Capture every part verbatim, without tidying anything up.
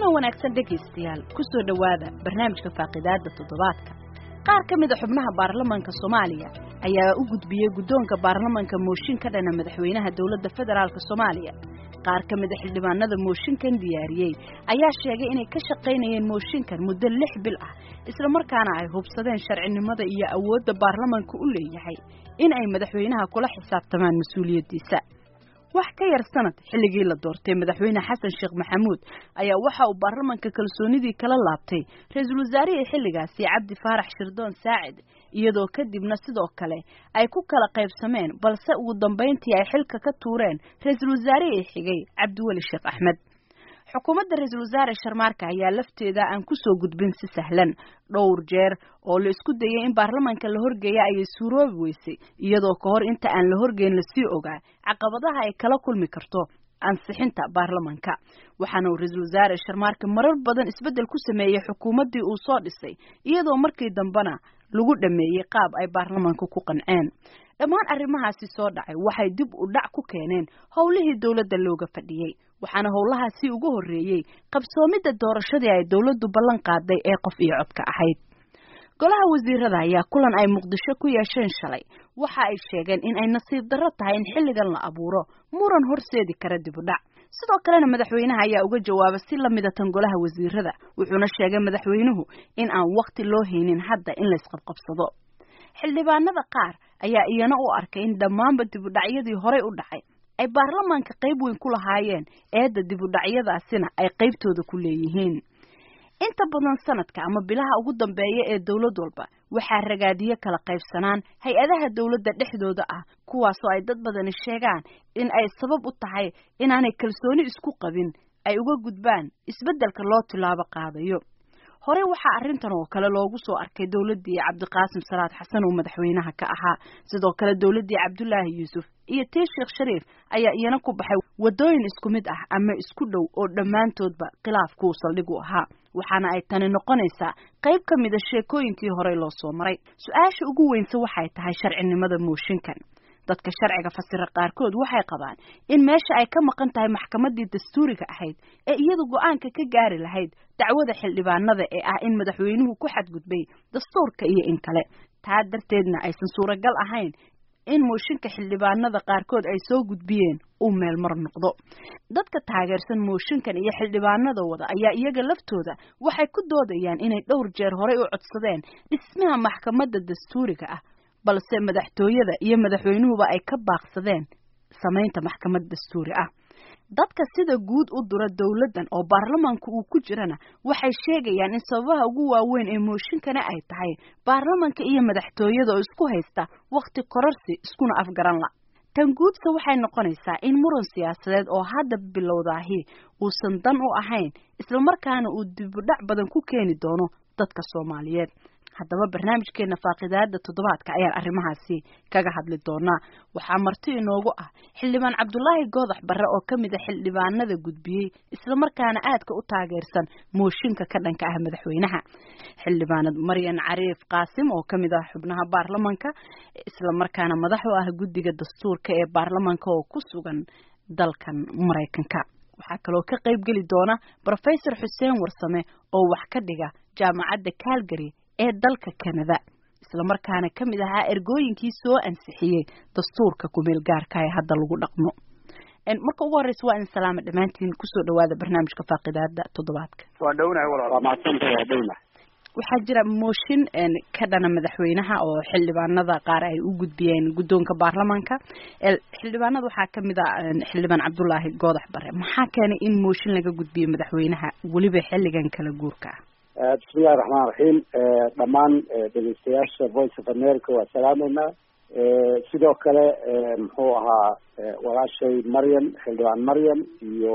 kulan wanaagsan dhegeystayaal ku soo dhawaada barnaamijka faaqidaada toddobaadka. qaar ka mid ah xubnaha baarlamaanka Soomaaliya ayaa u gudbiyay guddoonka baarlamaanka mooshin ka dhana madaxweynaha dawladda federaalka Soomaaliya. qaar ka mid ah xildhibaanada mooshinkan diyaariyay ayaa sheegay inay ka shaqeynayeen mooshinkan muddo lix bil ah isla markaana ay hubsadeen sharcinimada iyo awoodda baarlamaanka u leeyahay in ay madaxweynaha kula xisaabtamaan mas'uuliyadiisa. wax ka yar sanad xilligii la doortay madaxweyne xasan sheekh maxamuud ayaa waxa uu baarlamaanka kalsoonidii kala laabtay ra'iisul wasaaraha xilligaasi cabdi faarax shirdoon saacid iyadoo kadibna sidoo kale ay ku kala qaybsameen balse ugu dambeyntii ay xilka ka tuureen ra'iisul wasaaraha xigay cabdiweli sheekh axmed. xukuumadda ra'iisul wasaare Sharmaarka ayaa lafteeda aan ku soo gudbin si sahlan dhowr jeer oo la isku dayay in baarlamaanka la horgeeyo ay suuroobi weysay iyadoo ka hor inta aan la horgeyn la sii ogaa caqabadaha ay kala kulmi karto ansixinta baarlamaanka. waxaana ra'iisul wasaare Sharmaarka marar badan isbedel ku sameeyay xukuumaddii uu soo dhisay iyadoo markii dambana lagu dhameeyay qaab ay baarlamaanka ku qanceen. dhammaan arrimahaasi soo dhacay waxay dib u dhac ku keeneen howlihii dawladda looga fadhiyay waxaana howlahaasi ugu horeeyay qabsoomidda doorashadii ay dawladdu ballan qaaday ee qof iyo codka ahayd. golaha wasiirada ayaa kulan ay Muqdisho ku yeesheen shalay waxa ay sheegeen in ay nasiib darro tahay in xilligan la abuuro muran horseedi kara dib u dhac. sidoo kalena madaxweynaha ayaa uga jawaabay si la mid ah tan golaha wasiirada wuxuuna sheegay madaxweynuhu in aan waqti loo haynin hadda in la isqabqabsado. xildhibaanada qaar ayaa iyana u arkay in dhammaanba dib u dhacyadii horey u dhacay ay baarlamaanka qayb weyn ku lahaayeen eedda dib u dhacyadaasina ay qaybtooda ku leeyihiin. inta badan sanadka ama bilaha ugu dambeeya ee dawlad walba waxaa ragaadiyo kala qaybsanaan hay-adaha dawladda dhexdooda ah kuwaasoo ay dad badani sheegaan in ay sabab u tahay inaanay kalsooni isku qabin ay uga gudbaan isbeddelka loo tilaabo qaadayo. hore waxaa arrintan oo kale loogu soo arkay dawladdii Cabdiqaasim Salaad Xasan oo madaxweynaha ka ahaa sidoo kale dawladdii Cabdullaahi Yuusuf iyo tii Sheekh Shariif ayaa iyana ku baxay wadooyin isku mid ah ama isku dhow oo dhammaantoodba khilaafku saldhig u ahaa waxaana ay tani noqonaysaa qayb ka mid ah sheekooyinkii hore loo soo maray. su-aasha ugu weynse waxay tahay sharcinimada mooshinkan. dadka sharciga fasira qaarkood waxay qabaan in meesha ay ka maqan tahay maxkamaddii dastuuriga ahayd ee iyadu go'aanka ka gaari lahayd dacwada xildhibaanada ee ah in madaxweynuhu ku xadgudbay dastuurka iyo in kale taa darteedna aysan suuragal ahayn in mooshinka xildhibaanada qaarkood ay soo gudbiyeen uu meel mar noqdo. dadka taageersan mooshinkan iyo xildhibaanada wada ayaa iyaga laftooda waxay ku doodayaan inay dhowr jeer horey u codsadeen dhismaha maxkamadda dastuuriga ah balse madaxtooyada iyo madaxweynuhuba ay ka baaqsadeen samaynta maxkamad dastuuri ah. dadka sida guud u dura dawladdan oo baarlamaanku uu ku jirana waxay sheegayaan in sababaha ugu waaweyn ee mooshinkana ay tahay baarlamaanka iyo madaxtooyada oo isku haysta waqti kororsi iskuna afgaran la. tan guudka waxay noqonaysaa in muran siyaasadeed oo hadda bilowdaahi uusan dan u ahayn isla markaana uu dib u dhac badan ku keeni doono dadka Soomaaliyeed. haddaba barnaamijkeena faaqidaada toddobaadka ayaan arrimahaasi kaga hadli doonaa. waxaa marti inoogu ah xildhibaan Cabdullaahi Goodax Barre oo ka mid ah xildhibaanada gudbiyay isla markaana aadka u taageersan mooshinka ka dhanka ah madaxweynaha. xildhibaanad Maryan Cariif Qaasim oo ka mid ah xubnaha baarlamaanka isla markaana madax u ah guddiga dastuurka ee baarlamaanka oo ku sugan dalkan Mareykanka. waxaa kaloo ka qayb geli doona Professor Xuseen Warsame oo wax ka dhiga jaamacadda Calgary ee dalka Canada isla markaana ka mid ahaa ergooyinkii soo ansixiyay dastuurka ku meel gaarka ah hadda lagu dhaqmo. en marka ugu horeysa waa in salaamo dhamaantiin ku soo dhawaada barnaamijka faaqidaada toddobaadka. waa dhownahay walaal waa mahadsantahay waa dhownahay. waxaa jira mooshin en ka dhana madaxweynaha oo xildhibaanada qaar ay u gudbiyeen guddoonka baarlamaanka. xildhibaanada waxaa ka mid ah xildhibaan Cabdullaahi Goodax Barre. maxaa keenay in mooshin laga gudbiyo madaxweynaha waliba xilligan kala guurka ah? bismillahi raxmaan raxiim. dhammaan dhegeystayaasha Voice of America waa salaameynaa. sidoo kale muxuu ahaa walaashay Maryan xildhibaan Maryan iyo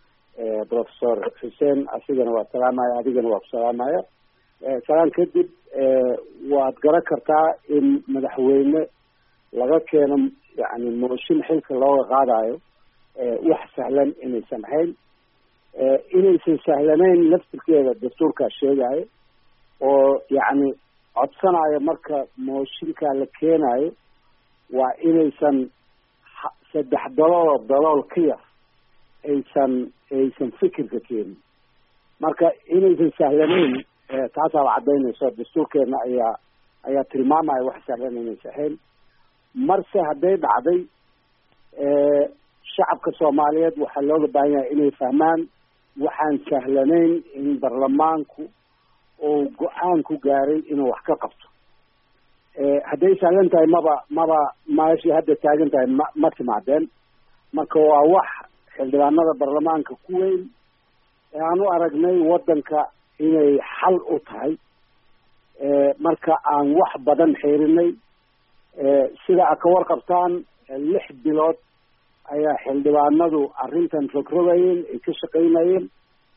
Professor Xuseen asigana waa salaamaya adigana waa ku salaamaya. salaan kadib waad garan kartaa in madaxweyne laga keeno yani mooshin xilka looga qaadayo wax sahlan inaysan ahayn inaysan sahlanayn laftirkeeda dastuurkaa sheegayo oo yacni codsanayo marka mooshinkaa la keenayo waa inaysan saddex dalool dalool ka yar aysan aysan fikirka keenin marka inaysan sahlanayn taasaa cadaynayso dastuurkeena ayaa ayaa tilmaamaya wax sahlan inaysan ahayn marse hadday dhacday shacabka soomaaliyeed waxaa looga baahan yahay inay fahmaan waxaan sahlanayn in baarlamaanku oo go-aan ku gaaray inuu wax ka qabto hadday sahlan tahay maba maba meeshii hadda taagan tahay ma ma timaadeen marka waa wax xildhibaanada baarlamaanka ku weyn ee aan u aragnay waddanka inay xal u tahay marka aan wax badan xiirinay sida a ka warqabtaan lix bilood ayaa xildhibaanadu arrintan rogrogayeen ay ka shaqaynayeen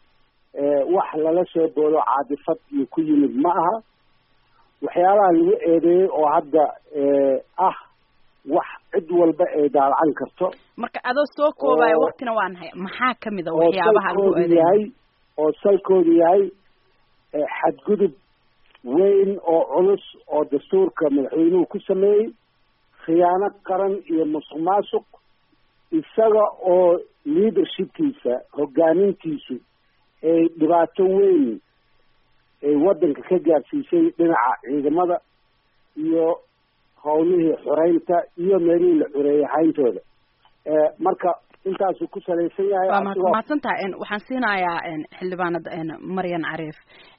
wax lala soo boodo caadifad iyo ku yimid ma aha waxyaalaha lagu eedeeyey oo hadda ah wax cid walba ay daalacan karto marka adoo soo koobaya waqtina waa nahay maxaa kamid a waxyaabaha lagu eedeeyay oo salkoodu yahay xadgudub weyn oo culus oo dastuurka madaxweynuhu ku sameeyey khiyaano qaran iyo musuq maasuq isaga oo leadershipkiisa hogaamintiisu ay dhibaato weyn ay waddanka ka gaarsiisay dhinaca ciidamada iyo howlihii xoreynta iyo meelihii la xoreeyey hayntooda marka intaasuu ku salaysan yahay waa mahadsantahay waxaan siinayaa xildhibaanada maryan cariif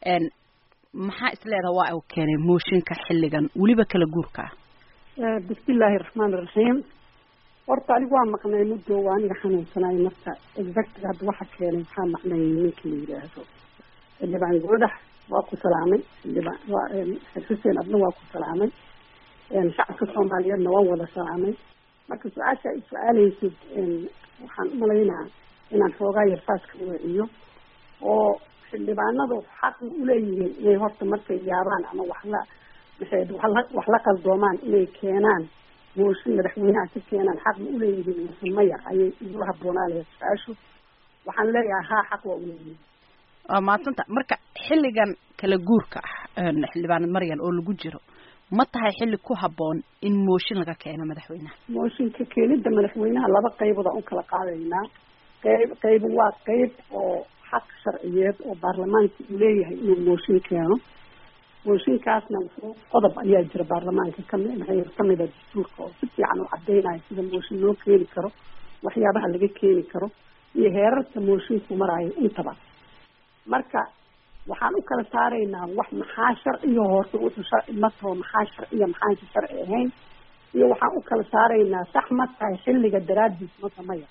maxaa isleedaha waa uu keenay mooshinka xilligan weliba kala guurka ah bismillaahi raxmaani raxiim horta anigu waa maqnay muddo waa aniga xanuunsanaay marka exactga hadda waxa keenay maxaa maqnay ninkii la yidhaahdo xildhibaan goodax waa ku salaamay xildhibaan waa xuseen adna waa ku salaamay shacabka soomaaliyeedna waan wada salaamay marka su-aasha ay su-aaleysid waxaan umalaynaa inaan xoogaa yarfaas ka weeciyo oo xildhibaanadu xaq uleeyihiin inay horta markay yaabaan ama wax la maxay wax la qaldoomaan inay keenaan mooshin madaxweynaha ka keenaan xaq ma uleeyihiin mise maya ayay igula habboonaa lahayd su-aashu waxaan leeyahay haa xaq waa uleeyihiin waa mahadsanta marka xilligan kala guurka ah xildhibaanad maryan oo lagu jiro ma tahay xilli ku habboon in mooshin laga keeno madaxweynaha mooshinka keenida madaxweynaha laba qaybood aan u kala qaadaynaa qayb qayb waa qayb oo xaq sharciyeed oo baarlamaanka uu leeyahay inuu mooshin keeno mooshinkaasna wuxuu qodob ayaa jira baarlamaanka kami maxay kamida dastuurka oo si fiican u cadeynayo sida mooshin loo keeni karo waxyaabaha laga keeni karo iyo heerarka moshinku maraayo intaba marka waxaan u kala saaraynaa wax maxaa sharciyo horta wuxuu sharci ma taho maxaa sharciya maxaanka sharci ahayn iyo waxaan u kala saaraynaa sax ma tahay xilliga daraadiis mata maya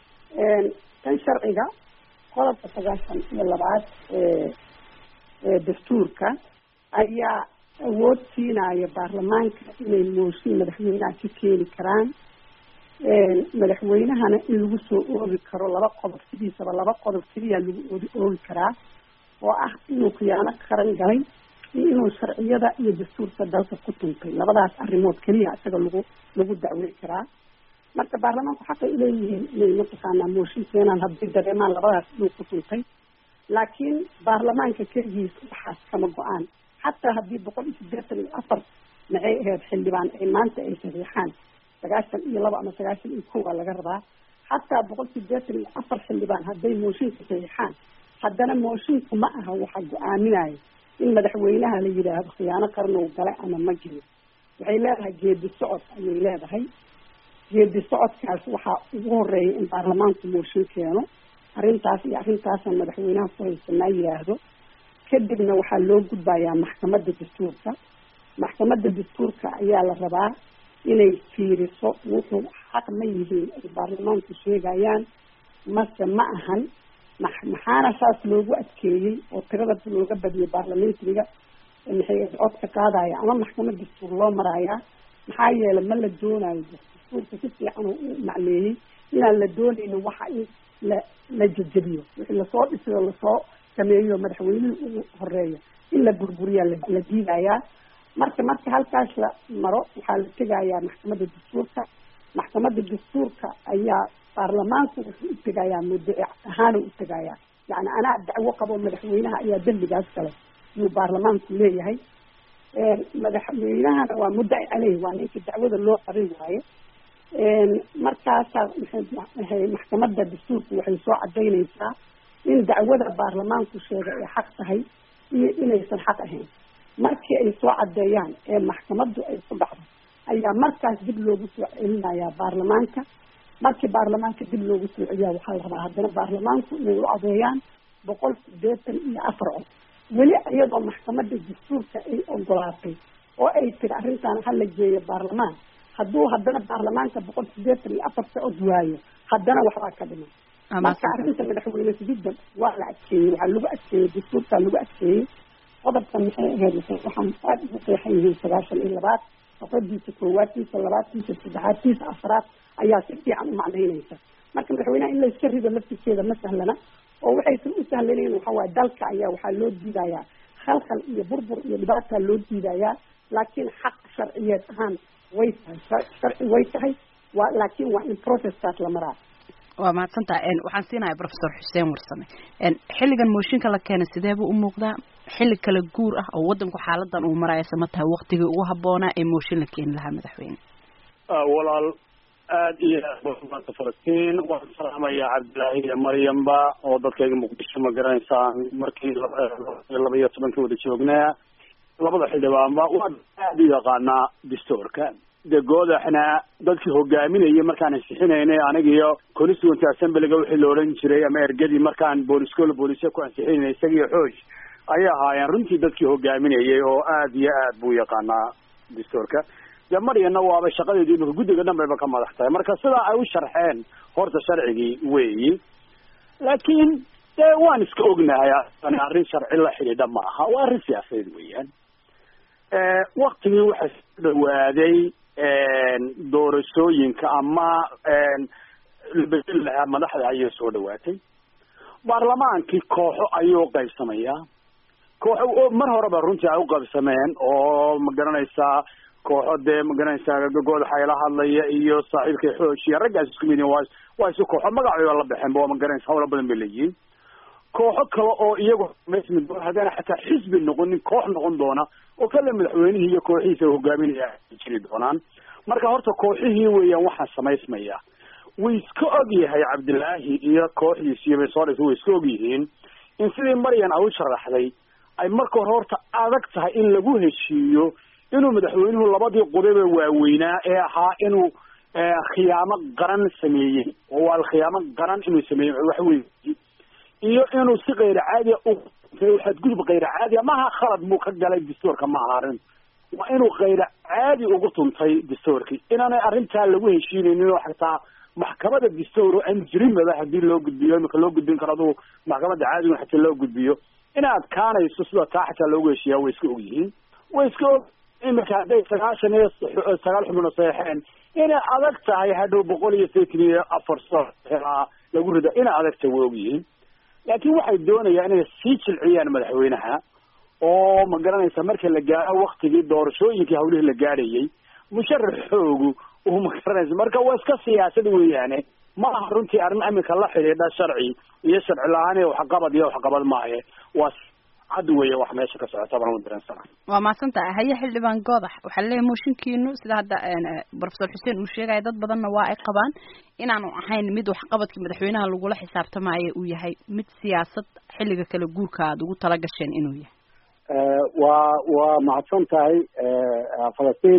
tan sharciga qodobka sagaashan iyo labaad ee ee dastuurka ayaa awood siinaya baarlamaanka inay mooshin madaxweynaha ka keeni karaan madaxweynahana in lagu soo oogi karo laba qodob sidiisaba laba qodob keliya lagu oodi oogi karaa oo ah inuu khiyaano qaran galay iyo inuu sharciyada iyo dastuurka dalka ku tuntay labadaas arrimood keliya isaga lagu lagu dacwey karaa marka baarlamaanku xaqay uleeyihiin inay mataqaanaa mooshin keenaan hadday dareemaan labadaas inuu ku tuntay laakiin baarlamaanka keligiis waxaas kama go-aan xataa haddii boqol iyo siddeetan iyo afar maxay ahayd xildhibaan ay maanta ay saxiixaan sagaashan iyo laba ama sagaashan iyo kow aa laga rabaa xataa boqol siddeetan iyo afar xildhibaan hadday mooshinka saxiixaan haddana moshinku ma aha waxa go-aaminayo in madaxweynaha la yidhaahdo khiyaano qaran uu galay ama ma gelin waxay leedahay geedi socod ayay leedahay geedi socodkaas waxaa ugu horeeya in baarlamaanku mooshin keeno arrintaas iyo arrintaasaan madaxweynaha ku haysanaa yidhaahdo kadibna waxaa loo gudbayaa maxkamadda dastuurka maxkamadda dastuurka ayaa la rabaa inay fiiriso wuxuu xaq ma yihiin ay baarlamaanku sheegayaan mase ma ahan maxaana saas loogu adkeeyey oo tirada looga badiyay baarlamentariga maxay codka qaadaya ama maxkamad dastuur loo marayaa maxaa yeelay ma la doonayo dastuurka si fiican u macneeyey inaan la doonaynin waxa in la la jejebiyo wixii lasoo dhisiyo lasoo sameeyo madaxweynihii ugu horeeya in la burburiyaa la diidayaa marka marka halkaas la maro waxaa la tegayaa maxkamadda dastuurka maxkamadda dastuurka ayaa baarlamaanku wuxuu u tegayaa muddaci ahaana u tegayaa yani anaa dacwo qabo madaxweynaha ayaa dembigaas kale yuu baarlamaanku leeyahay madaxweynahana waa muddaci caleyh waa ninka dacwada loo qarin waayo markaasaa maxay maxkamadda dastuurku waxay soo cadaynaysaa in dacwada baarlamaanku sheegay ay xaq tahay iyo inaysan xaq ahayn. markii ay soo cadeeyaan ee maxkamaddu ay ku dhacdo ayaa markaas dib loogu soo celinayaa baarlamaanka. markii baarlamaanka dib loogu soo celiyaa waxaa la rabaa haddana baarlamaanku inay u cadeeyaan boqol sideetan iyo afar cod. weli iyadoo maxkamadda dastuurka ay ogolaatay oo ay tiri arrintan ha la geeyo baarlamaan, hadduu haddana baarlamaanka boqol sideetan iyo afarta cod waayo haddana waxbaa ka dhiman. marka arrinta madaxweyne sugidda waa la adkeeyey, waxaa lagu adkeeyey dastuurkaa lagu adkeeyey. qodobkan maxay ahayd waxaan aada ugu qeexan yihiin sagaashan iyo labaad boqodiisa koowaadkiisa labaadkiisa saddexaadkiisa afraad ayaa si fiican u macnaynaysa. marka madaxweynaha in la iska rido laftirkeeda ma sahlana, oo waxaysan u sahlanayn waxaa waaye dalka ayaa waxaa loo diidayaa khalkhal iyo burbur iyo dhibaataa loo diidayaa. laakiin xaq sharciyeed ahaan way tahay, sharci way tahay, waa laakiin waa in processkaas la maraa. waa mahadsantaha. waxaan siinahay professor xuseen warsame, xilligan mooshinka la keenay sidee buu u muuqdaa? xilli kala guur ah oo wadanku xaaladan uu maraya sama tahay waqtigii ugu habboonaa ee mooshin la keeni lahaa madaxweyne? walaal aad iyo aad falastiin waan salaamaya cabdilaahi iyo maryamba oo dadkayga muqdisho ma garanaysaan markii laba iyo tobankii wada joognaa. labada xildhibaanba waa aada u yaqaanaa dastuurka de goodaxna dadkii hogaaminayay markaan ansixinaynay aniga iyo constituent assemblyga wixii la odhan jiray ama ergadii markaan booliskoola booliska ku ansixinaynay isaga iyo xooj ayay ahaayeen runtii dadkii hogaaminayay oo aada iyo aad buu yaqaanaa dastuurka. de maryana waaba shaqadeedii imika guddiga dhan bayba ka madax tahay. marka sidaa ay u sharxeen horta sharcigii weeyi, laakiin dee waan iska ognahay arrin sharci la xidhiidha ma aha, waa arrin siyaasadeed weeyaan. waktigii waxaa soo dhawaaday doorashooyinka ama la bedeli lahaa madaxda ayay soo dhawaatay. baarlamaankii kooxo ayuu qaybsamayaa. kooxo mar horeba runtii ay u qaybsameen oo ma garanaysaa kooxo dee ma garanaysaa goodaxa ila hadlaya iyo saaxiibkay xooj iyo raggaas isku mid waa waa isu kooxo magacooda la baxeen ba ma garanaysaa hawlo badan bay leeyihiin. kooxo kale oo iyagu meesmid haddana xataa xisbi noqonin koox noqon doona oo kale madaxweynihii iyo kooxihiisa hogaaminaya jiri doonaan. marka horta kooxihii weeyaan waxaa samaysmaya. way iska og yahay cabdilaahi iyo kooxdiisi iyo besoris way iska og yihiin in sidii maryan ay u sharaxday ay marka hore horta adag tahay in lagu heshiiyo inuu madaxweynuhu labadii qodob ee waaweynaa ee ahaa inuu khiyaamo qaran sameeyey oo waa khiyaamo qaran inuu sameeyey wax weyn iyo inuu si qeyr caadi ah u waxaad gudub qeyr caadi ah maaha khalad buu ka galay dastuurka ma aharin waa inuu qeyr caadi ugu tuntay dastuurkii inaanay arrintaa lagu heshiinaynin oo xataa maxkamadda dastuur aan jirin maba haddii loo gudbiyo imika loo gudbin karo aduu maxkamadda caadiga xataa loo gudbiyo inaad kaanayso sida taa xataa loogu heshiiyaa way iska og yihiin. way iska og imika hadday sagaashan iyo sagaal xubno saxeen inay adag tahay hadhow boqol iyo sideetan iyo afar soo lagu rida inay adag tahay way og yihiin. laakiin waxay doonayaan inay sii jilciyaan madaxweynaha oo ma garanaysa marka la gaaro waktigii doorashooyinkii hawlihii la gaarayay musharaxoogu uu ma garanaysa marka waa iska siyaasad weeyaane ma aha runtii arrin iminka la xidhiidha sharci iyo sharci la-aan iyo waxqabad iyo waxqabad maahe waa cad weeye wax meesha ka socota baan u dareensana. waa mahadsantahay. haye xildhibaan goodax waxaa laleeyahay mooshinkiinu sida hadda professor xuseen uu sheegaya dad badanna waa ay qabaan inaanu ahayn mid waxqabadkii madaxweynaha lagula xisaabtamaayo uu yahay mid siyaasad xilliga kala guurka aada ugu tala gasheen inuu yahay. waa waa mahadsan tahay falastiin.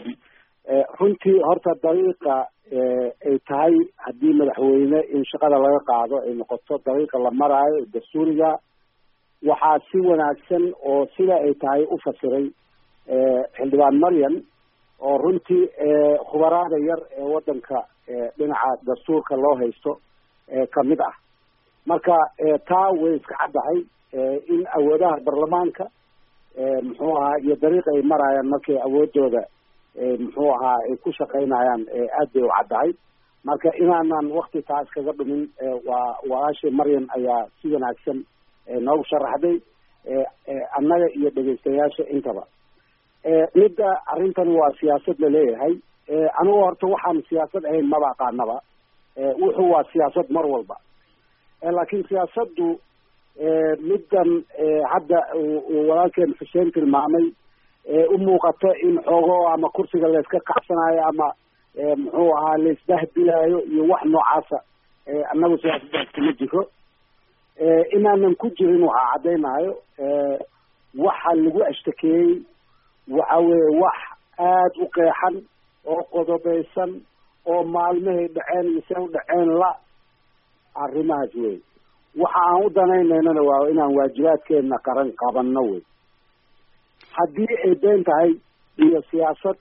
runtii horta dariiqa ay tahay haddii madaxweyne in shaqada laga qaado ay noqoto dariiqa la maraayo dastuuriga waxaa si wanaagsan oo sida ay tahay u fasiray xildhibaan maryan oo runtii khubaraada yar ee wadanka dhinaca dastuurka loo haysto kamid ah. marka taa way iska caddahay in awoodaha baarlamaanka muxuu ahaa iyo dariiqa ay maraayaan markay awoodooda muxuu ahaa ay ku shaqaynayaan aad bay u caddahay. marka inaanan wakti taas kaga dhumin waa walaashii maryan ayaa si wanaagsan noogu sharaxday annaga iyo dhegaystayaasha intaba. midda arrintan waa siyaasad laleeyahay. anigu horta waxaan siyaasad ahayn maba aqaanaba. wuxuu waa siyaasad mar walba. laakiin siyaasaddu middan hadda uu walaalkeen xuseen tilmaamay u muuqato in xoogo ama kursiga layska kacsanayo ama muxuu ahaa laisdahdilayo iyo wax noocaasa annagu siyaasadaas kuma jiro. inaanan ku jirin waxaa caddaynayo waxa lagu ashtakeeyey waxa weeye wax aada u qeexan oo qodobaysan oo maalmahay dhaceen iyo se u dhaceen la arrimahaas wey waxa aan u danaynaynana waa inaan waajibaadkeena qaran qabanno wey haddii ay been tahay iyo siyaasad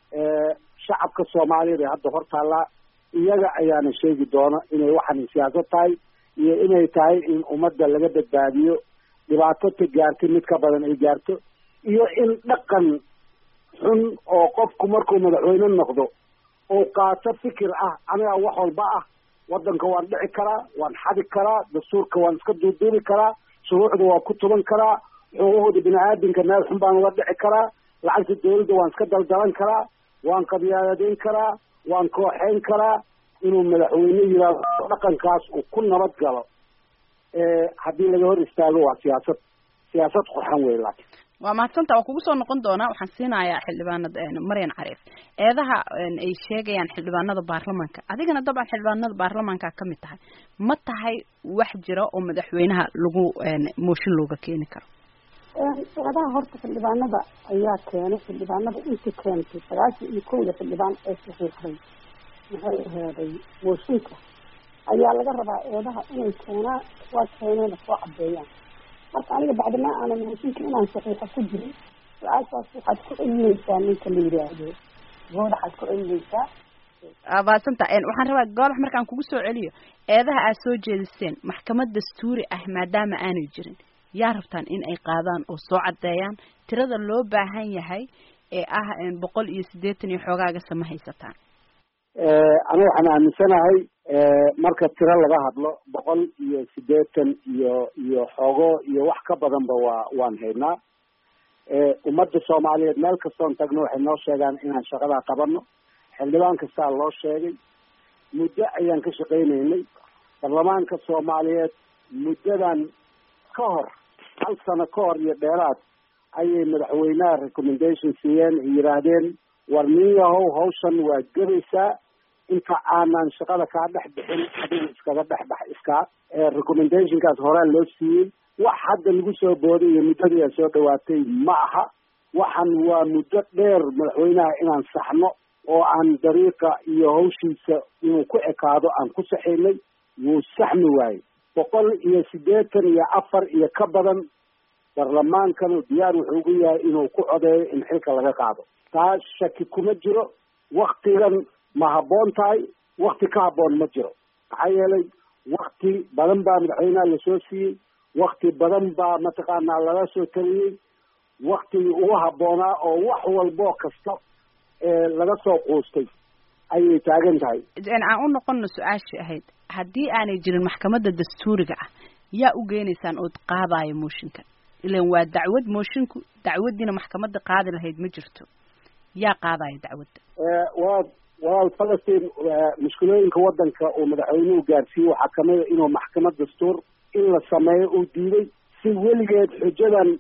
shacabka soomaaliyeed ee hadda hor taallaa iyaga ayaana sheegi doona inay waxan siyaasad tahay iyo inay tahay in ummadda laga badbaadiyo dhibaato ta gaartay mid ka badan ay gaarto iyo in dhaqan xun oo qofku markuu madaxweyne noqdo oo qaato fikir ah aniga wax walba ah waddanka waan dhici karaa waan xadi karaa dastuurka waan iska duuduubi karaa shuruucda waan ku tuban karaa xuquuqda bini aadamka meel xun baan uga dhici karaa lacagta dawladda waan iska daldalan karaa waan qabyaaladayn karaa waan kooxeyn karaa inuu madaxweyne yiraahdo dhaqankaas uu ku nabad galo haddii laga hor istaago waa siyaasad siyaasad qurxan wey laakiin waa mahadsanta waa kugu soo noqon doonaa waxaan siinayaa xildhibaanada maryan cariif eedaha ay sheegayaan xildhibaanada baarlamaanka adigana dabcan xildhibaanada baarlamaanka ka mid tahay ma tahay wax jira oo madaxweynaha lagu mooshin looga keeni karo eedaha horta xildhibaanada ayaa keenay xildhibaanada inta keentay sagaashan iyo kowda xildhibaan ee saxiixday maxay aheeday mooshinka ayaa laga rabaa eedaha inay keenaan waa keeneen soo cadeeyaan marka aniga bacdamaa aanan mooshinka inaan saxiixa ku jirin su-aashaas waxaad ku celinaysaa ninka la yidhaahdo goodaxaad ku celinaysaa abaasanta waxaan rabaa goolax markaan kugu soo celiyo eedaha aad soo jeediseen maxkamad dastuuri ah maadaama aanay jirin yaa rabtaan in ay qaadaan oo soo cadeeyaan tirada loo baahan yahay ee ah boqol iyo siddeetan iyo xoogaaga sama haysataan aniga waxaan aaminsanahay marka tiro laga hadlo boqol iyo siddeetan iyo iyo xoogo iyo wax ka badanba waa waan haynaa ummadda soomaaliyeed meel kastoon tagno waxay noo sheegaan inaan shaqadaa qabano xildhibaan kastaa loo sheegay muddo ayaan ka shaqaynaynay baarlamaanka soomaaliyeed muddadan ka hor hal sano ka hor iyo dheeraad ayay madaxweynaha recommendation siiyeen ay yidhaahdeen war nin yahow hawshan waa gebaysaa inta aanan shaqada kaa dhex bixin adiga iskaga dhex bax iskaa recommendationkaas horaa loo siiyey wax hadda lagu soo booday iyo muddadii ay soo dhawaatay ma aha waxan waa muddo dheer madaxweynaha inaan saxno oo aan dariiqa iyo hawshiisa inuu ku ekaado aan ku saxaynay wuu saxmi waayey boqol iyo siddeetan iyo afar iyo ka badan baarlamaankanu diyaar wuxuu ugu yahay inuu ku codeeyo in xilka laga qaado taas shaki kuma jiro waktigan ma habboon tahay wakti ka habboon ma jiro maxaa yeelay wakti badan baa madaxweynaha lasoo siiyey wakti badan baa mataqaanaa laga soo taliyey waktigii ugu habboonaa oo wax walboo kasta laga soo quustay ayay taagan tahay aan u noqono su-aashii ahayd haddii aanay jirin maxkamadda dastuuriga ah yaa u geenaysaan ood qaadaayo mooshinka ilan waa dacwad moshinku dacwaddiina maxkamadda qaadi lahayd ma jirto yaa qaadaayo dacwadda waa walaal falastiin mushkilooyinka waddanka uu madaxweynuhu gaarsiiyey waxaa kamida inuu maxkamad dastuur in la sameeyo uu diiday si weligeed xujadan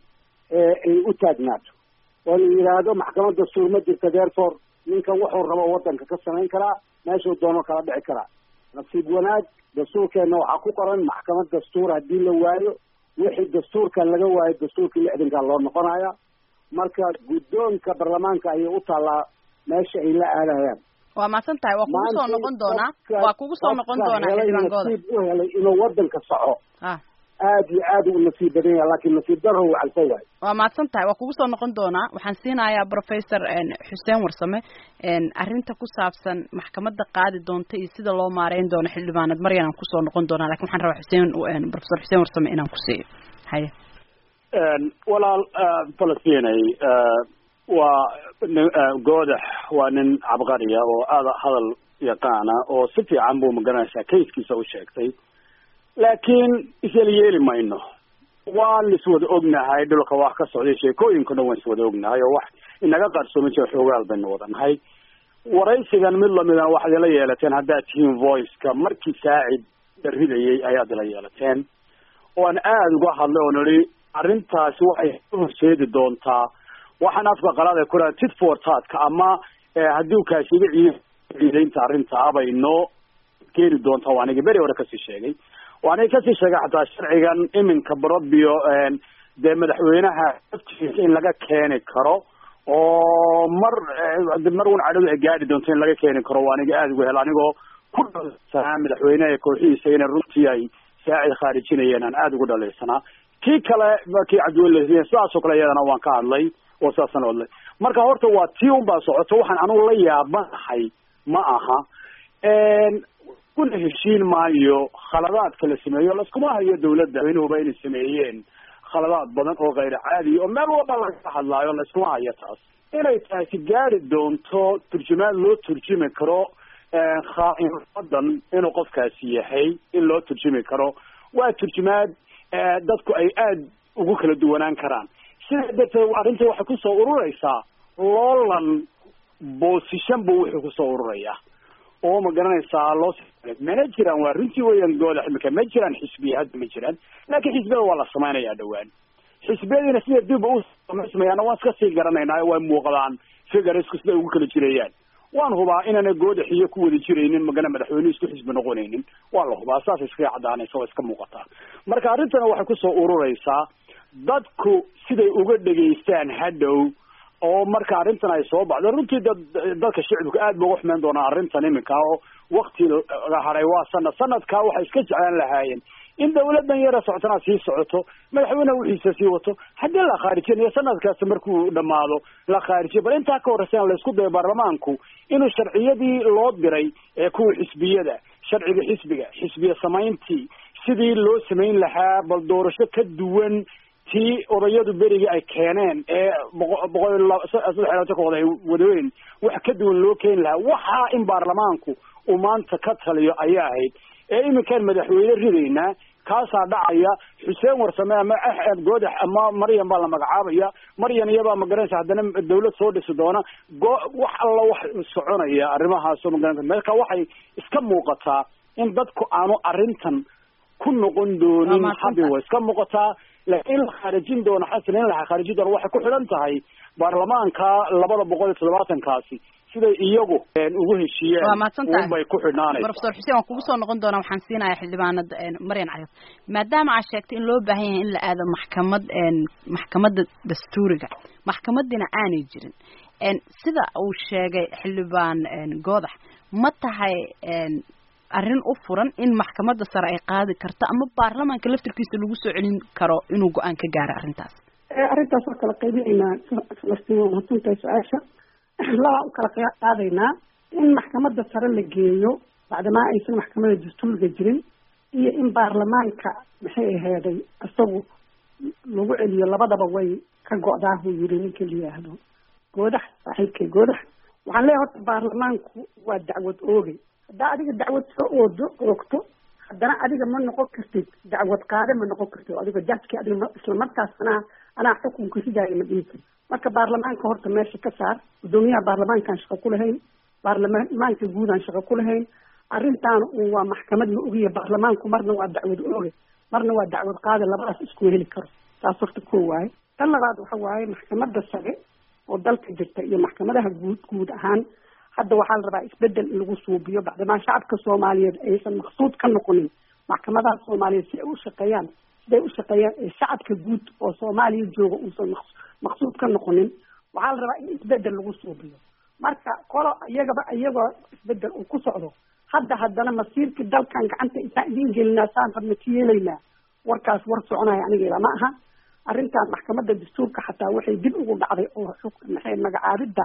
ay u taagnaato oo la yidhaahdo maxkamad dastuur ma jirta therefore ninkan wuxuu rabo waddanka ka samayn karaa meeshuu doono kala dhici karaa nasiib wanaag dastuurkeenna waxaa ku qoran maxkamad dastuur haddii la waayo wixii dastuurka laga waayo dastuurkii lixdankaa loo noqonaya marka guddoonka baarlamaanka ayay u taallaa meesha ay la aadayaan waa mahadsan tahay waa kugu soo noqon doonaa waa kugu soo noqon doonaa xildhibaan gooda nasiib u helay inuu waddanka soco aad iyo aad u nasiib badan yahay laakiin nasiib darro uu calfo waayo waa mahadsan tahay waa kugu soo noqon doonaa waxaan siinayaa professor xuseen warsame arrinta ku saabsan maxkamadda qaadi doonta iyo sida loo maareyn doono xildhibaanad maryan aan kusoo noqon doonaa lakin waxaan rabaa xuseen professor xuseen warsame inaan ku siiyo haye walaal falastinay waa goodax waa nin cabqariya oo aada hadal yaqaana oo si fiican buu magaranaysaa kayskiisa u sheegtay laakiin isla yeeli mayno waan iswada ognahay dhulka wax ka socday sheekooyinka dhan waan iswada ognahay oo wax inaga qarsoomi jira xoogaal baynu wada nahay waraysigan mid lamida waxaad ila yeelateen haddaad tihiin voiceka markii saacid ridayay ayaad ila yeelateen oo aan aada uga hadlay oo nidhi arrintaasi waxay horseedi doontaa waxaan afka qalaada kuraa tit for tatka ama haddii u kaasiga ciidaynta arrinta abay noo keeni doontaa waa aniga beri hore kasii sheegay waanay kasii sheegay xataa sharcigan iminka barobio dee madaxweynaha afkiisa in laga keeni karo oo mar mar un cadhadu ay gaadhi doonto in laga keeni karo waa aniga aada ugu hel anigoo ku dhalaysanaa madaxweynaha kooxihiisa inay runtii ay saacid khaarijinayeen aan aada ugu dhalaysanaa kii kale kii cabdiweli sidaasoo kale iyadana waan ka hadlay oo saasaan hadlay marka horta waa tii un baa socoto waxaan anugu la yaabanahay ma aha kuna heshiin maayo khaladaadka la sameeyo laskuma hayo dawladda weynuhuba inay sameeyeen khaladaad badan oo kayr caadi oo meel walba laga hadlaayo laskuma hayo taas inay taasi gaari doonto turjumaad loo turjumi karo khaa'imadan inuu qofkaasi yahay in loo turjumi karo waa turjumaad dadku ay aada ugu kala duwanaan karaan sidaa darteed arrinta waxay kusoo ururaysaa loolan boosishan buu wuxuu kusoo ururayaa oo ma garanaysaa loo mana jiraan waa runtii weeyaan gooda imika ma jiraan xisbiya hadda ma jiraan laakiin xisbiyada waa la samaynayaa dhawaan xisbiyadiina sida dib u samaysmayaan waan iska sii garanaynaa way muuqdaan figuresku sida ugu kala jirayaan waan hubaa inaana goodax iyo ku wada jiraynin magana madaxweyne isku xisbi noqonaynin waa la hubaa saas iskaga cadaanaysa waa iska muuqataa marka arrintana waxay kusoo ururaysaa dadku siday uga dhegaystaan hadhow oo marka arrintan ay soo baxdo runtii dad dadka shicibka aad ba uga xumeyn doonaa arrintan iminka oo wakti la haray waa sanad sanadkaa waxay iska jeclaan lahaayeen in dawladan yara socotana sii socoto madaxweyne wixiisa sii wato haddii la khaarijinayo sanadkaasi markuu dhamaado la khaarijiyo bal intaa ka horreysana la isku dayo baarlamaanku inuu sharciyadii loo diray ee kuwa xisbiyada sharciga xisbiga xisbiya samayntii sidii loo samayn lahaa bal doorasho ka duwan tii odayadu berigii ay keeneen ee boqol saddex kooda ay wadaweyn wax ka duwan loo keeni lahaa waxaa in baarlamaanku uu maanta ka taliyo ayaa ahayd ee iminkaan madaxweyne ridaynaa kaasaa dhacaya xuseen warsame ama goodax ama maryan baa la magacaabaya maryan iyabaa magaranaysa haddana dawlad soo dhisi doona go wax alla wax soconaya arrimahaasoo magaranaysa marka waxay iska muuqataa in dadku aanu arrintan ku noqon doonin habi way iska muuqataa laakiin la khaarijin doono xasan in la khaarijin doono waxay ku xidhan tahay baarlamaanka labada boqol iyo toddobaatankaasi siday iyagu ugu heshiiyeen bay ku xidhnaanaysaa professor xuseen waan kugu soo noqon doonaa waxaan siinayaa xildhibaanada maryan cayad maadaama aad sheegtay in loo baahan yahay in la aado maxkamad maxkamadda dastuuriga maxkamadina aanay jirin sida uu sheegay xildhibaan goodax ma tahay arrin u furan in maxkamadda sare ay qaadi karto ama baarlamaanka laftirkiisa lagu soo celin karo inuu go-aan ka gaaro arrintaas arrintaas waa kala qaybinaynaa falastiin waa mahadsantahay su-aasha labaa u kala qaadaynaa in maxkamadda sare la geeyo bacdamaa aysan maxkamadda dastuuriga jirin iyo in baarlamaanka maxay aheeday isagu lagu celiyo labadaba way ka go-daa buu yiri ninka la yihaahdo goodax saaxiibkay goodax waxaan leeyahay horta baarlamaanku waa dacwad oogay haddaa adiga dacwad soo oodo oogto haddana adiga ma noqon kartid dacwad qaade ma noqon kartid adiga jajki adiga isla markaas anaa anaa xukunka sidaaya ma dhihi kari marka baarlamaanka horta meesha ka saar guddoomiyaha baarlamaankaan shaqo ku lahayn baarlamaanka guudaan shaqo ku lahayn arrintaan waa maxkamad la ogiya baarlamaanku marna waa dacwad ooge marna waa dacwad qaade labadaas isku heli karo taas horta koo waaye tan labaad waxa waaye maxkamadda sare oo dalka jirta iyo maxkamadaha guud guud ahaan hadda waxaa la rabaa isbedel in lagu suubiyo bacdamaa shacabka soomaaliyeed aysan maqsuud ka noqonin maxkamadaha soomaaliyeed si ay u shaqeeyaan siday u shaqeeyaan ee shacabka guud oo soomaaliya jooga uusan maqsuud ka noqonin waxaa la rabaa in isbedel lagu suubiyo marka kolo iyagaba iyagoo isbedel uu ku socdo hadda haddana masiirkii dalkan gacanta intaan idiin gelinaa saan rabna ka yeelaynaa warkaas war soconaya anigeeda ma aha arrintan maxkamadda dastuurka xataa waxay dib ugu dhacday oo maxay magacaabidda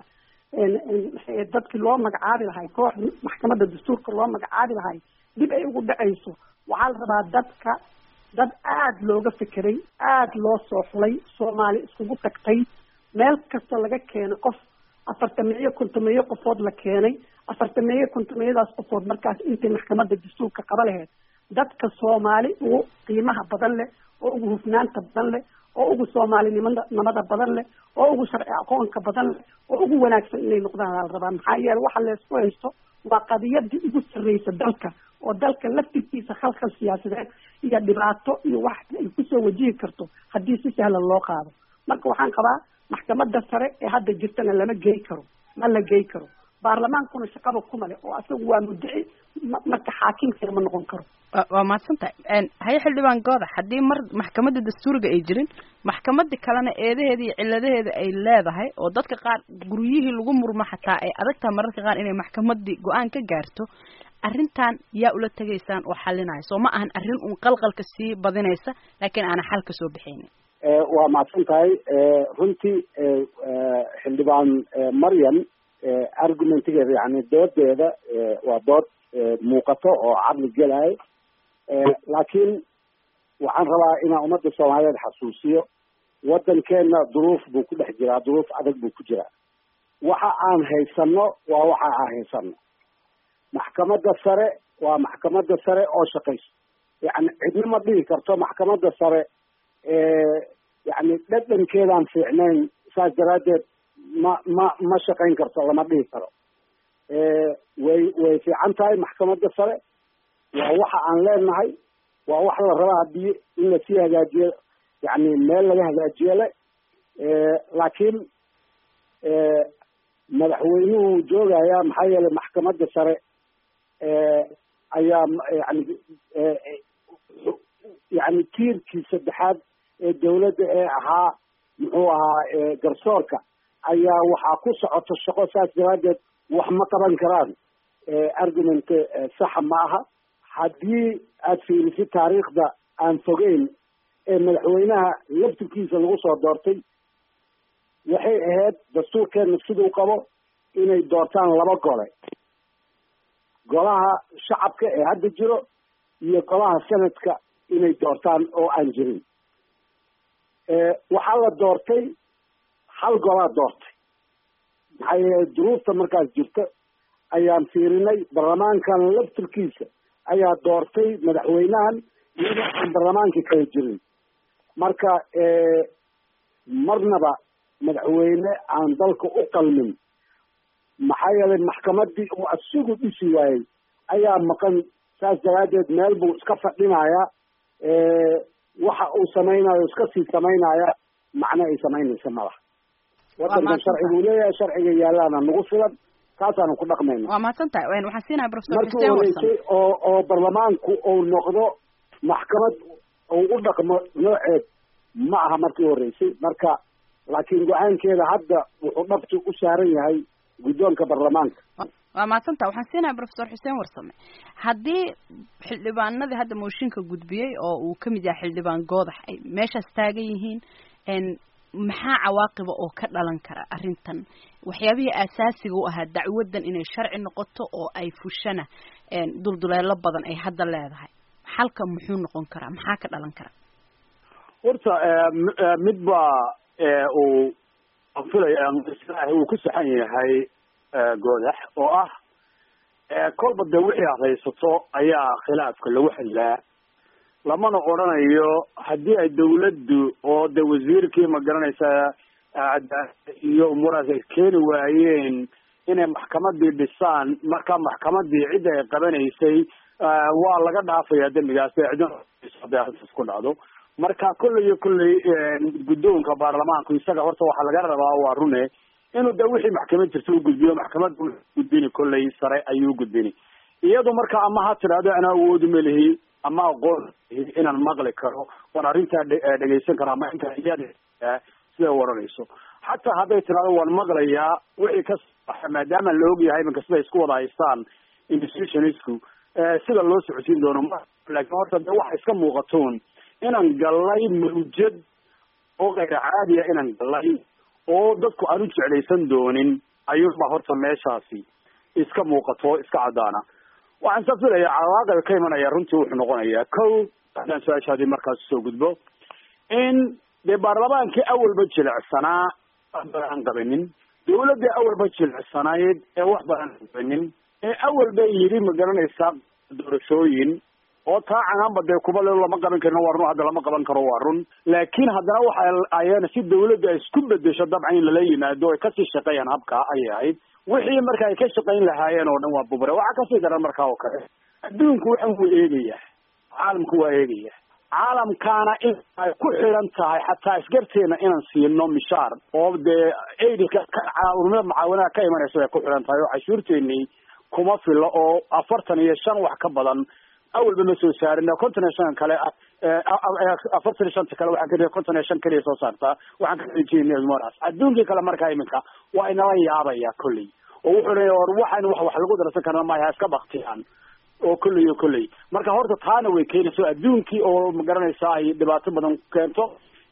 dadkii loo magacaabi lahay kooxda maxkamadda dastuurka loo magacaabi lahay dib ay ugu dhacayso waxaa la rabaa dadka dad aada looga fekeray aada loo soo xulay soomaali iskugu tagtay meel kasta laga keenay qof afartameeyo kontomeeyo qofood la keenay afartameeyo kontomeyadaas qofood markaas intay maxkamadda dastuurka qaba laheyd dadka soomaali ugu qiimaha badan leh oo ugu hufnaanta badan leh oo ugu soomaalinimada namada badan leh oo ugu sharci aqoonka badan leh oo ugu wanaagsan inay noqdaan la rabaa maxaa yeele waxa leesku haysto waa qadiyadii ugu sarreysa dalka oo dalka laftirkiisa khalkhal siyaasadeed iyo dhibaato iyo wax ay kusoo wajihi karto haddii si sahlan loo qaado marka waxaan qabaa maxkamadda sare ee hadda jirtana lama gey karo ma la gey karo baarlamaankuna shaqaba kuma leh oo asagu waa muddaci marka xaakimkeeda ma noqon karo. waa mahadsantahay haye xildhibaan goodax haddii mar maxkamadda dastuuriga ay jirin maxkamadda kalena eedaheeda iyo ciladaheeda ay leedahay oo dadka qaar guryihii lagu murmo xataa ay adagtaha mararka qaar inay maxkamaddii go-aan ka gaarto arrintan yaa ula tegaysaan oo xalinaya soo ma ahan arrin un qalqalka sii badinaysa laakiin aana xal ka soo bixaynin. waa mahadsan tahay runtii xildhibaan maryam argumentigeeda yani doodeeda waa dood muuqato oo caqli gelayo laakiin waxaan rabaa inaan ummadda soomaaliyeed xasuusiyo waddankeena duruuf buu ku dhex jiraa duruuf adag buu ku jiraa waxa aan haysano waa waxa aan haysano maxkamadda sare waa maxkamadda sare oo shaqayso yani cidna ma dhihi karto maxkamadda sare yani dhadhankeedaan fiicnayn saas daraaddeed ma ma ma shaqayn karto lama dhihi karo way way fiican tahay maxkamadda sare waa waxa aan leenahay waa wax la rabaa haddii in lasii hagaajiyo yani meel laga hagaajiyo le laakiin madaxweynuhu joogaya maxaa yeelay maxkamadda sare ayaa yani yani tiirkii saddexaad ee dawladda ee ahaa muxuu ahaa garsoorka ayaa waxaa ku socoto shaqo saas daraaddeed wax ma qaban karaan argument saxa ma aha haddii aad fiirisid taariikhda aan fogeyn ee madaxweynaha laftirkiisa lagu soo doortay waxay ahayd dastuurkeena siduu qabo inay doortaan laba gole golaha shacabka ee hadda jiro iyo golaha sanadka inay doortaan oo aan jirin waxaa la doortay hal golaa doortay maxaa yeelay duruufta markaas jirta ayaan fiirinay baarlamaankan laftirkiisa ayaa doortay madaxweynahan iyadoo aan baarlamaankii kala jirin marka marnaba madaxweyne aan dalka u qalmin maxaa yeelay maxkamaddii uu asigu dhisi waayey ayaa maqan saas daraaddeed meel buu iska fadhinaya waxa uu samaynayo iska sii samaynaya macno ay samaynaysa malaha waddankan sharci buu leeyahay sharciga yaalaana nagu filan kaasaanu ku dhaqmayna. waa mahadsan tahay waxaan siinahay professor markii horeysay oo oo baarlamaanku uu noqdo maxkamad uu u dhaqmo nooceed ma aha markii horeysay marka laakiin go-aankeeda hadda wuxuu dhabti u saaran yahay guddoonka baarlamaanka. waa mahadsan tahay waxaan siinahay professor xuseen warsame haddii xildhibaanadii hadda mooshinka gudbiyey oo uu kamid yahay xildhibaan goodax ay meeshaas taagan yihiin maxaa cawaaqiba oo ka dhalan kara arrintan waxyaabihii aasaasiga u ahaa dacwaddan inay sharci noqoto oo ay fushana dulduleelo badan ay hadda leedahay xalka muxuu noqon karaa maxaa ka dhalan kara? horta mid baa uu filaya uu ku saxan yahay goodax oo ah kolba de wixii aad haysato ayaa khilaafka lagu xallaa lamana odhanayo haddii ay dawladdu oo de wasiirkii ma garanaysaa iyo umurahaas ay keeni waayeen inay maxkamadii dhisaan marka maxkamadii cidda ay qabanaysay waa laga dhaafaya dembigaas cidda ku dhacdo marka kolley iyo kolley guddoonka baarlamaanku isaga horta waxaa laga rabaa waa rune inuu de wixii maxkamad jirta u gudbiyo maxkamadda u gudbini kolley sare ayuu gudbini iyadu marka ama ha tidhaahdo ana awoodu melihi ama aqoon inaan maqli karo waan arrintaa dhegaysan karo ama inta iyada sida waranayso xataa hadday tidhaahdo waan maqlayaa wixii ka saxa maadaama la og yahay imanka sida isku wada haystaan institutionisku sida loo socodsiin doono laakiin horta de waxa iska muuqatoon inaan gallay mawjad oo kayra caadiya inaan gallay oo dadku aan u jeclaysan doonin ayuunba horta meeshaasi iska muuqato iska caddaana waxaan saa filaya cawaaqib ka imanaya runtii wuxuu noqonayaa kow haddaan su-aashaadii markaas usoo gudbo in dee baarlamaankii awalba jilicsanaa wax badan aan qabanin dawladdii awalba jilicsanayd ee wax badan aan qabanin ee awalba yidhi ma garanaysaa doorashooyin oo taa canaanba dee kuba le lama qaban karin waa run hadda lama qaban karo waa run laakiin haddana waxa ayana si dawladda ay isku bedesho dabcan in lala yimaado ay kasii shaqeeyaan habkaa ayay ahayd wixii marka ay ka shaqayn lahaayeen oo dhan waa bubare waxaa kasii daran markaa oo kale adduunku waxan wuu eegaya caalamku waa eegaya caalamkaana in ay ku xiran tahay xataa isgarteena inaan siino mishaar oo dee aidka urmada mucaawanaha ka imanaysa ay ku xiran tahay oo cashuurteenii kuma filo oo afartan iyo shan wax ka badan awalba ma soo saarin konton iyo shan kale afartan iyo shanta kale waxaan ka konton iyo shan kaliya soo saartaa waxaan ka rajeynayaa moras adduunkii kale markaa iminka waa inala yaabaya kolley oo wuxuu leeyahay war waxaan wax wax lagu darsan karna maaha iska baktiyaan oo kolley iyo kolley marka horta taana way keenayso adduunkii oo magaranaysa ay dhibaato badan keento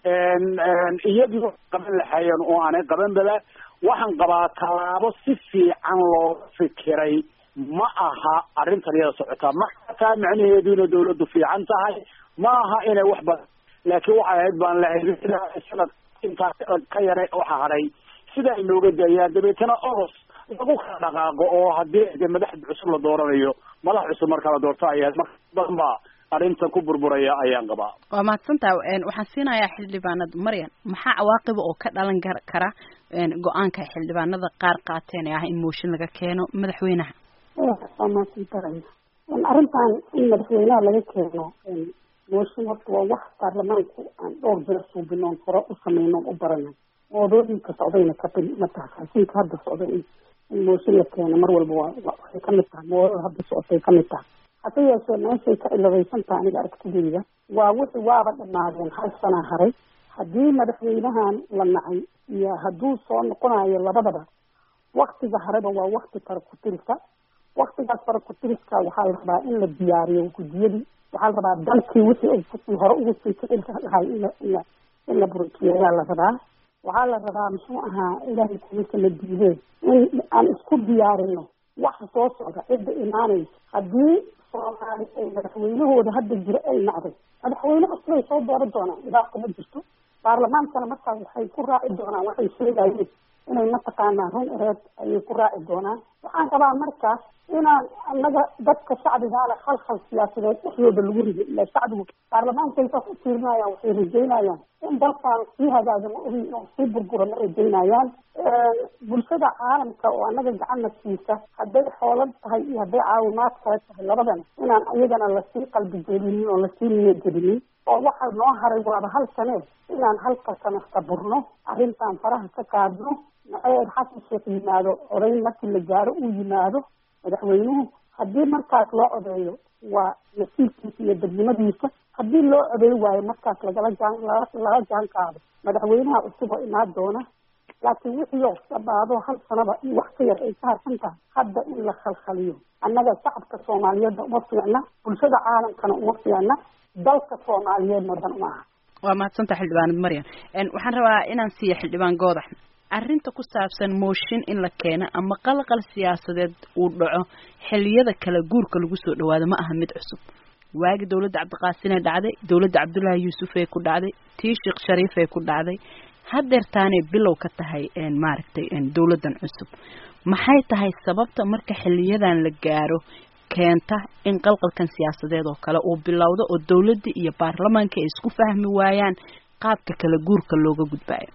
iyagii qaban lahaayeen oo aanay qaban bala waxaan qabaa tallaabo si fiican loo fikiray ma aha arrintan iyada socotaa ma taa macnaheedu inay dawladdu fiican tahay ma aha inay wax badan laakiin waxay ahayd baan lahayd sanad intaas ka yare waxa haray sida ay nooga daayaan dabeetana oros lagu kala dhaqaaqo oo haddii de madax cusub la dooranayo madax cusub marka la doorto ayaa marka badan baa arrintan ku burburaya ayaan qabaa. waa mahadsantaha waxaan siinayaa xildhibaanada Maryan maxaa cawaaqib oo ka dhalan kara go-aanka xildhibaanada qaar qaateen ee ah in mooshin laga keeno madaxweynaha waa mahadsantahay arrintan in madaxweynaha laga keeno mooshin horta waa wax baarlamaanku aan dhowr jeer suubinoon hore u sameyno u baranay moodooyinka socdayna ka mataxasinka hadda socday in mooshin la keeno mar walba waa waxay ka mid tahay moodada hadda socotay ka mid tahay hase yeeshee meeshay ka ilabeysantaha aniga aragtideyda waa wixii waaba dhamaadeen hal sanaa haray haddii madaxweynahan la nacay iyo hadduu soo noqonayo labadaba waktiga hareba waa wakti farakutirka waktigaas farakutirka waxaa la rabaa in la diyaariyo guddiyadii waxaa la rabaa dalkii wixii hore ugu sii kicilka lahay in la in la burkiyeyaa la rabaa waxaa la rabaa muxuu ahaa ilaahay kuminka la diideen in aan isku diyaarino waxa soo socda cidda imaanaysa haddii soomaali ay madaxweynahooda hadda jiro ay nacday madaxweyne cusub ay soo dooran doonaan idaaqo ma jirto baarlamaankana markaas waxay ku raaci doonaan waxay sheegayeen inay mataqaanaa run ereed ayay ku raaci doonaan waxaan qabaa markaas inaan annaga dadka shacbigaana khalkhal siyaasadeed dhexdooda lagu rido ilaa shacbigu baarlamaankay saas u tiirinayaan waxay rajeynayaan in dalkan sii hagaaga ma ogi oo sii burgura ma rajeynayaan bulshada caalamka oo annaga gacanna siisa hadday xoolan tahay iyo hadday caawimaad kale tahay labadana inaan iyagana lasii qalbi gelinin oo lasii niyad gelinin oo waxa noo haray waaba hal sane inaan halka sano saburno arrintan faraha ka qaadno naceed xasan sheekh yimaado odayn markii la gaaro uu yimaado madaxweynuhu haddii markaas loo odeeyo waa nasiibkiisa iyo dadnimadiisa haddii loo odeey waayo markaas lagala jaan lala jaan qaado madaxweynaha cusub oo imaan doona laakiin wixii oo dhabaado hal sanaba in wax ka yar ay ka harsan tahay hadda in la khalkhaliyo annaga shacabka soomaaliyeedna uma fiicna bulshada caalamkana uma fiicna dalka soomaaliyeedna dan uma aha waa mahadsantaha xildhibaanad Maryan waxaan rabaa inaan siiyo xildhibaan Goodax arrinta ku saabsan mooshin in la keeno ama qalqal siyaasadeed uu dhaco xilliyada kala guurka lagu soo dhawaado ma aha mid cusub waagi dawladda Cabdiqaasin ee dhacday dawladda Cabdullaahi Yuusuf ee ku dhacday tii Sheekh Shariif ee ku dhacday hadeertaanay bilow ka tahay een maaragtay een dawladdan cusub maxay tahay sababta marka xilliyadan la gaaro keenta in qalqalkan siyaasadeed oo kale uu bilowdo oo dawladda iyo baarlamaanka ay isku fahmi waayaan qaabka kala guurka looga gudbaayo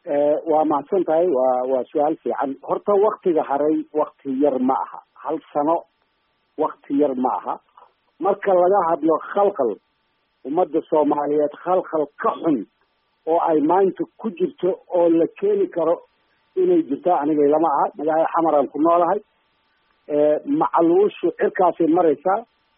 waa mahadsan tahay waa waa su-aal fiican horta waktiga haray wakti yar ma aha hal sano wakti yar ma aha marka laga hadlo khalkhal ummadda soomaaliyeed khalkhal ka xun oo ay maanta ku jirto oo la keeni karo inay jirto aniga lama aha magaalada xamaraan ku noolahay macluushu cirkaasay maraysaa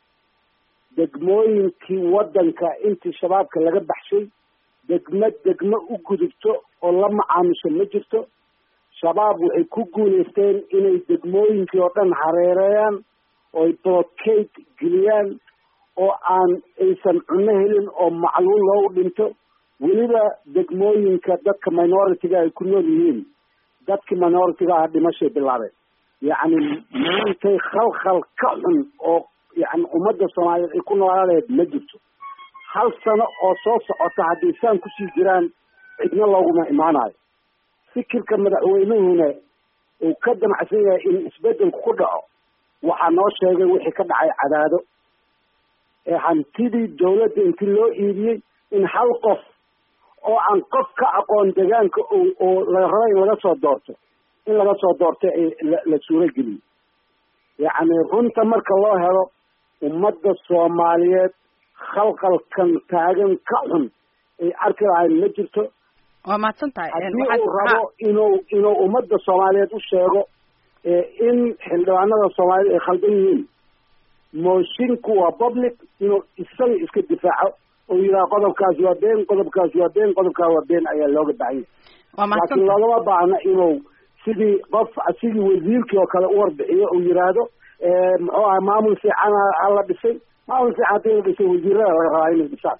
degmooyinkii waddanka intii shabaabka laga baxshay degmo degmo u gudubto oo la macaamisho ma jirto shabaab waxay ku guulaysteen inay degmooyinkii oo dhan hareereeyaan ooy blockade geliyaan oo aan aysan cunno helin oo macluul loogu dhinto weliba degmooyinka dadka minority-ga ay ku nool yihiin dadkii minority-ga ah dhimashay bilaabeen yacni maantay khalkhal ka xun oo yani ummadda soomaaliyeed ay ku noolaaleed ma jirto hal sano oo soo socota haddii saan kusii jiraan cidna looguma imaanayo fikirka madaxweynuhuna uu ka damacsan yahay in isbedelku ku dhaco waxaa noo sheegay wixii ka dhacay cadaado ee hantidii dawladda intii loo iibiyey in hal qof oo aan qof ka aqoon deegaanka oo la raba in laga soo doorto in laga soo doorto la suurogeliyo yacni runta marka loo helo ummadda soomaaliyeed khalkhalkan taagan ka xun ay arki lahayn ma jirto waa mahadsan tahay haddii uu rabo inuu inuu ummadda soomaaliyeed u sheego in xildhibaanada soomaalida ay khaldan yihiin moshinku waa public inuu isaga iska difaaco oo yidhaha qodobkaasi waa been qodobkaasi waa been qodobkaa waa been ayaa looga baahan yahay laakiin loogama baahna inuu sidii qof sidii wasiirkii oo kale u warbixiyo uu yidhaahdo muxuu aha maamul fiican ala dhisay maamul fiican hadii la dhisay wasiirada laga rabaa inay dhisaan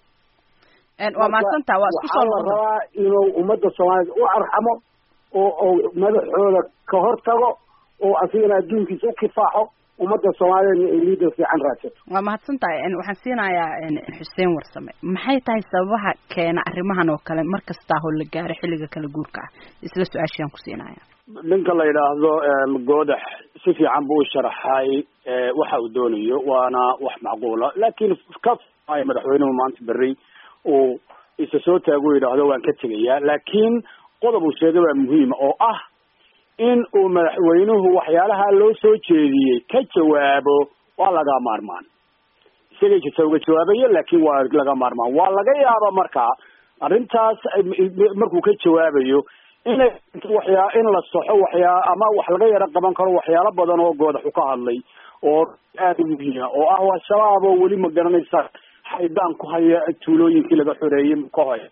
waa maadsantaa waa isku soo la rabaa inuu ummadda soomaalida u arxamo oo oo madaxooda ka hor tago oo asigana adduunkiisa u kifaaxo ummadda soomaaliyeedna ay liidar fiican raadsato waa mahadsan tahay waxaan siinayaa xuseen warsame maxay tahay sababaha keena arrimahan oo kale mar kastaa hoo la gaaro xilliga kala guurka ah isla su-aashayaan ku siinaya ninka la yidhaahdo goodax si fiican buu u sharaxay waxa uu doonayo waana wax macquula laakiin ka ay madaxweynuhu maanta berri uu isa soo taago yidhaahdo waan ka tegayaa laakiin qodob uu sheegay waa muhiim oo ah in uu madaxweynuhu waxyaalaha loo soo jeediyey ka jawaabo waa laga maarmaan isagay jirta uga jawaabayo laakiin waa laga maarmaan waa laga yaaba markaa arrintaas markuu ka jawaabayo in waxyaa in la soxo waxyaa ama wax laga yaro qaban karo waxyaalo badan oo goodaxu ka hadlay oo aada u muhiima oo ah waa shabaab oo weli ma garanaysa xaydaan ku haya tuulooyinkii laga xoreeyey ka hoya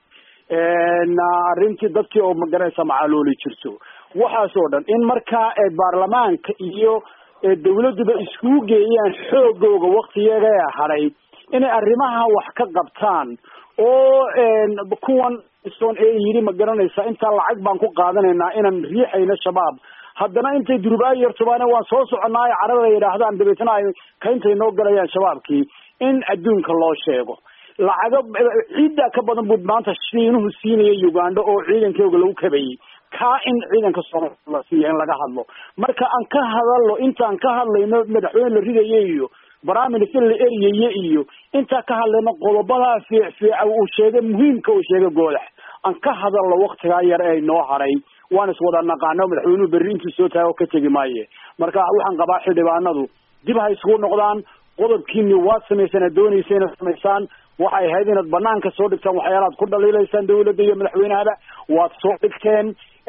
arrintii dadkii oo ma garanaysa macaalooli jirto waxaas oo dhan in markaa baarlamaanka iyo dawladduba iskugu geeyaan xoogooga waktiyaga hadhay inay arrimaha wax ka qabtaan oo kuwan son ee yidhi ma garanaysa intaa lacag baan ku qaadanaynaa inaan riixayno shabaab haddana intay durubaayo yartubaane waan soo soconaayo carada yidhaahdaan dabeetna ay kayntay noo galayaan shabaabkii in adduunka loo sheego lacago ciiddaa ka badan buu maanta shiinuhu siinaya uganda oo ciidankooga lagu kabayey kaa in ciidanka soomaaliya la siiya in laga hadlo marka aan ka hadalno intaan ka hadlayno madaxweyne la ridaye iyo barnaamijka la eriyaye iyo intaa ka hadlayno qodobadaa fiic fiica uu sheegay muhiimka uu sheegay goodax aan ka hadalno waktigaa yar ee noo haray waan iswada naqaano madaxweynuhu berri intuu soo taago ka tegi maaye marka waxaan qabaa xildhibaanadu dib ha isugu noqdaan qodobkiini waad samaysaan ad doonaysa inaad samaysaan waxay ahayd inaad banaanka soo dhigtaan waxyaalaad ku dhaliilaysaan dawladda iyo madaxweynahaba waad soo dhigteen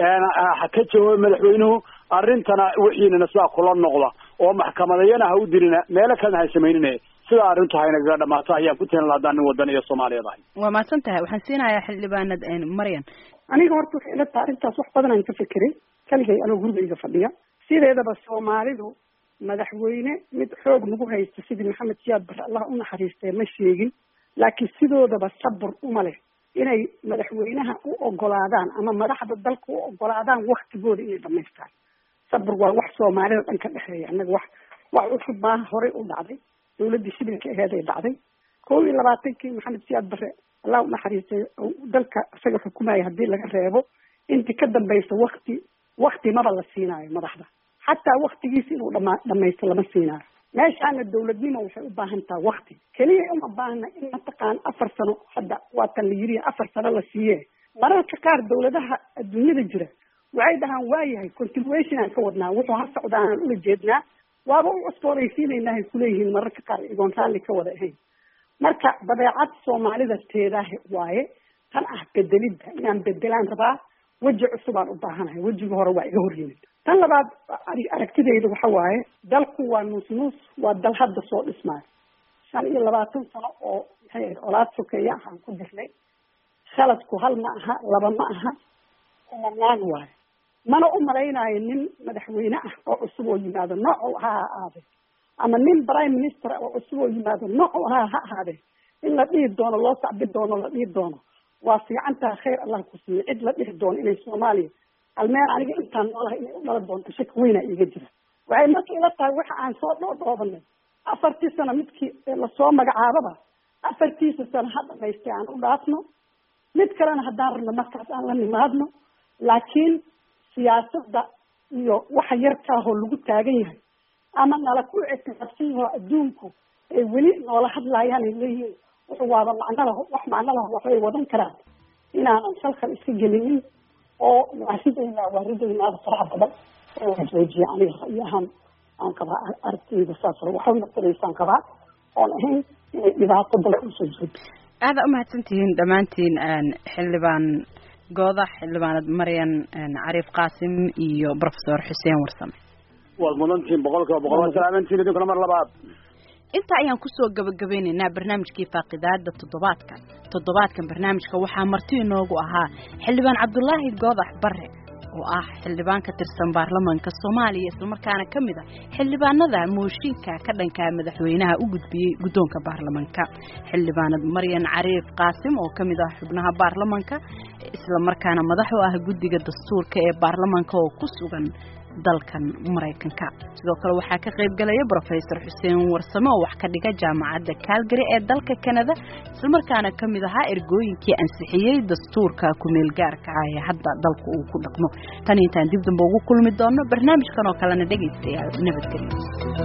ha ka jawaabo madaxweynuhu arrintana wixiinana sidaa kula noqda oo maxkamadayana ha u dirina meelo kalena ha samaynine sidaa arrintu haynagaga dhamaato ayaan ku tirin lahadaa nin wadan iyo soomaaliyeed ahay waa mahadsan tahay waxaan siinayaa xildhibaanad maryan aniga horta waxay ila tahay arrintaas wax badan aan ka fekeray kaligay anoo gurigayga fadhiya sideedaba soomaalidu madaxweyne mid xoog nagu haysta sidii maxamed siyaad bare allah u naxariistee ma sheegin laakiin sidoodaba sabur uma leh inay madaxweynaha u ogolaadaan ama madaxda dalka u ogolaadaan waktigooda inay dhamaystaan sabur waa wax soomaalida dhan ka dhexeeya annaga wax wax cusub maaha horey u dhacday dawladdii shibilka aheed ay dhacday kow iyo labaatankii maxamed siyaad bare allah u naxariistay dalka isaga xukumaya haddii laga reebo intii ka dambaysa wakti wakti maba la siinaayo madaxda xataa waktigiisa inuu dhama dhamaysto lama siinaayo meeshaana dawladnimo waxay u baahan taha wakti keliya uma baahna in mataqaan afar sano hadda waatan la yiri afar sano la siiye mararka qaar dawladaha adduunyada jira waxay dhahaan waayahay continuation aan ka wadnaa wuxuu ha socdaa aan ula jeednaa waaba u cusboonaysiinaynahay kuleeyihiin mararka qaar igoon raalli ka wada ahayn marka badeecad soomaalida teedaah waaye tan ah bedelidda inaan bedelaan rabaa weji cusubaan u baahanahay wejiga hore waa iga horyimid tan labaad aragtidayda waxa waaye dalku waa nuus nuus waa dal hadda soo dhismaayo shan iyo labaatan sano oo maxay ahayd olaad sokeeya aan ku jirnay khaladku hal ma aha laba ma aha kumanaan waayo mana u malaynayo nin madaxweyne ah oo cusub oo yimaado nooc u ahaa ha ahaade ama nin prime minister oo cusub oo yimaado nooc u ahaa ha ahaade in la dhihi doono loo sacbi doono la dhihi doono waa fiicantaha khayr allah ku siiye cid la dhihi doono inay soomaaliya almeen aniga intaan noolahay inay u dhalan doonto shaki weynaa iiga jira waxay marka ila tahay waxa aan soo dhoodhoobanay afartii sano midkii lasoo magacaababa afartiisa sano ha dhamaystay aan u dhaafno mid kalena haddaan rabno markaas aan la nimaadno laakiin siyaasadda iyo waxa yarkaahoo lagu taagan yahay ama nala ku ictiraafsan yaho adduunku ay weli noola hadlaayaan ay leeyihiin wuxuu waaba macno laho wax macno laho waxbay wadan karaan inaanan salkal iska gelinin oo waa ridaynaa waa ridaynaada faraha badan in la joojiya aniga ra'yi ahaan aan qabaa aragtiyda saas waxay noqonaysaan qabaa oon ahayn inay dhibaato dalka usoo jeedo aada umahadsantihiin dhammaantiin xildhibaan goodax xildhibaanad maryan cariif qaasim iyo professor xuseen warsame waad mudantiin boqolkiiba boqol waa salaamantiin idinkuna mar labaad inta ayaan kusoo gabagabeynaynaa barnaamijkii faaqidaada toddobaadkan toddobaadkan barnaamijka waxaa marti inoogu ahaa xildhibaan cabdulaahi goodax bare oo ah xildhibaan ka tirsan baarlamaanka Soomaaliya isla markaana kamid ah xildhibaanada mooshinka ka dhanka madaxweynaha u gudbiyay gudoonka baarlamaanka xildhibaanad Maryan Cariif Qaasim oo kamid ah xubnaha baarlamaanka isla markaana madax u ah guddiga dastuurka ee baarlamaanka oo ku sugan dalkan Mareykanka sidoo kale waxa ka qayb galay Professor Xuseen Warsame oo wax ka dhiga jaamacadda Calgary ee dalka Canada isla markaana kamid ah ergooyinkii ansixiyay dastuurka ku meel gaarka ah ee hadda dalku uu ku dhaqmo tan intaan dib dambe ugu kulmi doono barnaamijkan oo kale na dhageystayaal nabadgelyo